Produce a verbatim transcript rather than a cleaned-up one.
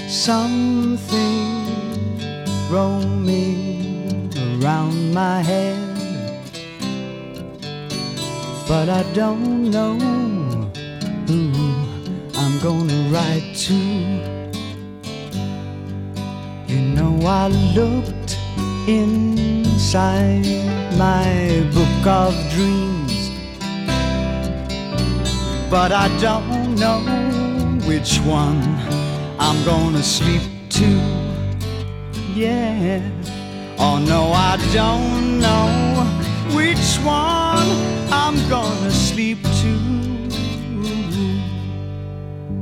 something roaming around my head, but I don't know who I'm gonna write to. You know, I looked inside my book of dreams, but I don't know which one I'm gonna sleep to. Yeah, oh no, I don't know which one I'm gonna sleep to.